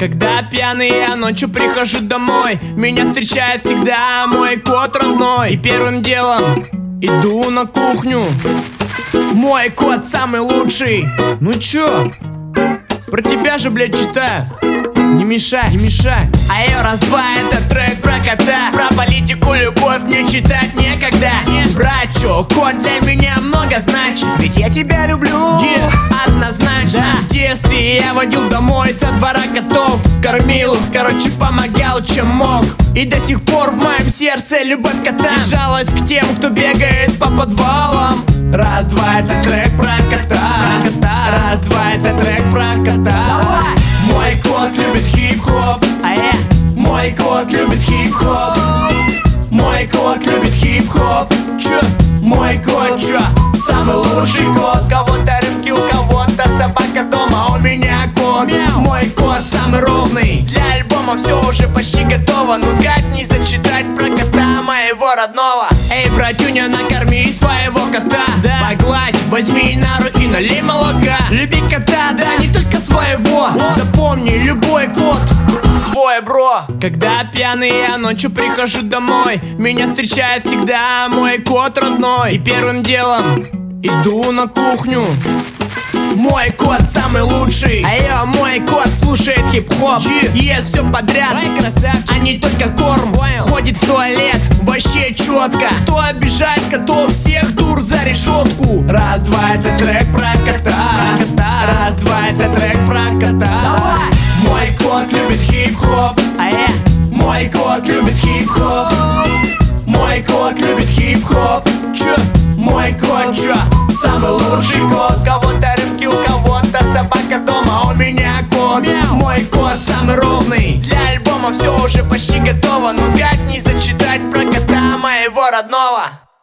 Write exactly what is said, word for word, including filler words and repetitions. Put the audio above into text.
Когда пьяный я ночью прихожу домой, меня встречает всегда мой кот родной. И первым делом иду на кухню. Мой кот самый лучший. Ну чё? Про тебя же, блядь, читаю. Не мешай, не мешай. А я раз-два, это трек про кота. Про политику, любовь мне читать некогда. Брат, чё, кот для меня много значит. Ведь я тебя люблю, yeah, однозначно, да. В детстве я водил домой со двора котов, кормил их, короче, помогал чем мог. И до сих пор в моем сердце любовь кота. И жалость к тем, кто бегает по подвалам. Раз-два, это трек про кота, про кота. Раз-два, это трек про кота. Давай! Мой кот любит хип-хоп, а я. Мой кот любит хип-хоп. Мой кот любит хип-хоп. Чё? Мой кот, чё? Самый лучший кот. У кого-то рыбки, у кого-то собака дома, а у меня кот. Мой кот самый ровный. Для альбома все уже почти готово. Ну как не зачитать про кота моего родного? Эй, братюня, накорми своего кота, да. Погладь, возьми на руки, налей молока. Люби кота, да, не только своего. Запомни, любой кот твой, бро. Когда пьяный я ночью прихожу домой, меня встречает всегда мой кот родной. И первым делом иду на кухню. Мой кот самый лучший, а я, мой кот слушает хип-хоп, ест все подряд, а не только корм. Ходит в туалет, вообще четко. Кто обижает котов, всех дур за решетку. Раз-два, это трек про кота, про кота. Раз-два, это трек про кота. Давай! Мой кот любит хип-хоп, а я. Мой кот любит хип-хоп. Мой кот любит хип-хоп. Чё? Мой кот, чё? Самый лучший кот. У кого-то рыбки, у кого-то собака дома, а у меня кот. Мой кот самый ровный. Для альбома все уже почти готово. Ну как не зачитать про кота моего родного?